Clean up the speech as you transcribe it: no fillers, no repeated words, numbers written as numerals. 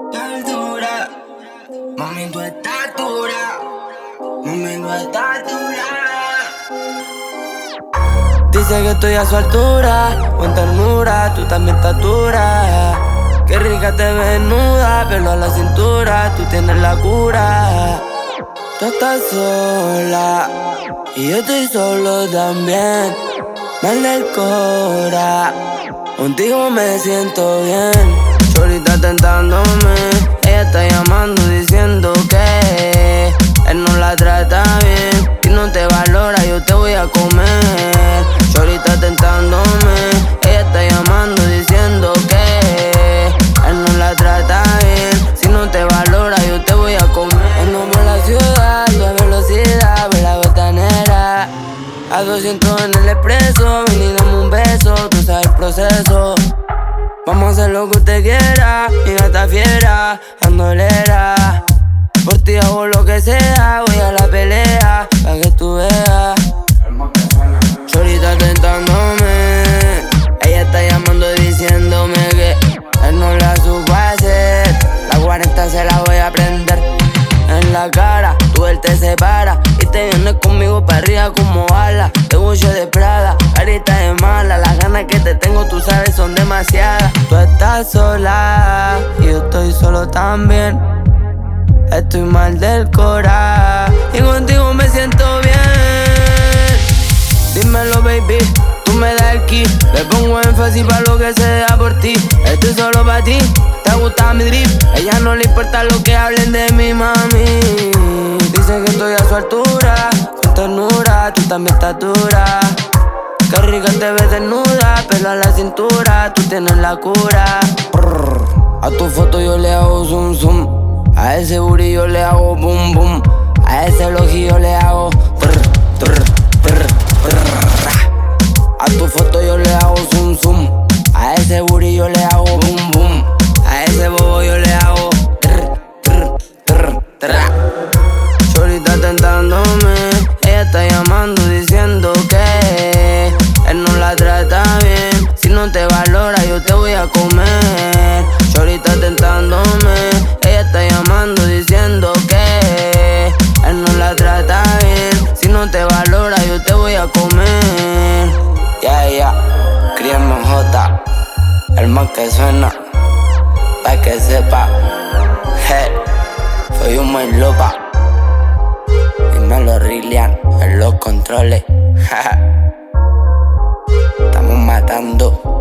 Estás dura, mami, tú estás dura. Mami, tú estás dura. Dice que estoy a su altura, con ternura, tú también estás dura. Qué rica te ves desnuda, pelo a la cintura, tú tienes la cura. Tú estás sola y yo estoy solo también. Mal del cora, contigo me siento bien. Solita tentándome, ella está llamando diciendo que él no la trata bien y no te valora, yo te voy a comer. Solita tentándome, ella está llamando diciendo que él no la trata bien. Si no te valora, yo te voy a comer. Ando por la ciudad, a velocidad, por la botanera. A 200 en el expreso, ven y dame un beso, tú sabes el proceso. Vamos a hacer lo que usted quiera, mi gata fiera, andolera. Por ti hago lo que sea, voy a la pelea, pa' que tú veas. Solita tentándome, ella está llamando diciéndome que él no la supo hacer. La 40 se la voy a prender en la cara, tú él te separa y te vienes conmigo para arriba como ala. Te Gucci de Prada, carita de mala, las ganas que te tengo tú sabes son demasiadas. Tú estás sola y yo estoy solo también. Estoy mal del cora y contigo me siento bien. Dímelo baby, tú me das el ki. Le pongo énfasis pa' lo que sea por ti. Estoy solo pa' ti, te gusta mi drip. Ella no le importa lo que hablen de mi mami. Dice que estoy a su altura, con ternura, tú también estás dura. Qué rica te ves desnuda, pelo a la cintura, tú tienes la cura. A tu foto yo le hago zoom zoom. A ese booty yo le hago boom boom. A ese ojillo le hago trr, trr, trr, trr. A tu foto yo le hago zoom zoom. A ese booty yo le hago boom boom. A ese bobo yo le hago trr, trr, trr, trr. Solita tentándome, ella está llamando diciendo que él no la trata bien. Si no te valora yo te voy a comer. Solita tentándome, ella está llamando diciendo que él no la trata bien. Si no te valora yo te voy a comer. Ya, Criema J, el más que suena, pa' que sepa. Soy un muy lopa. Dímelo Rilian, en los controles. Estamos matando.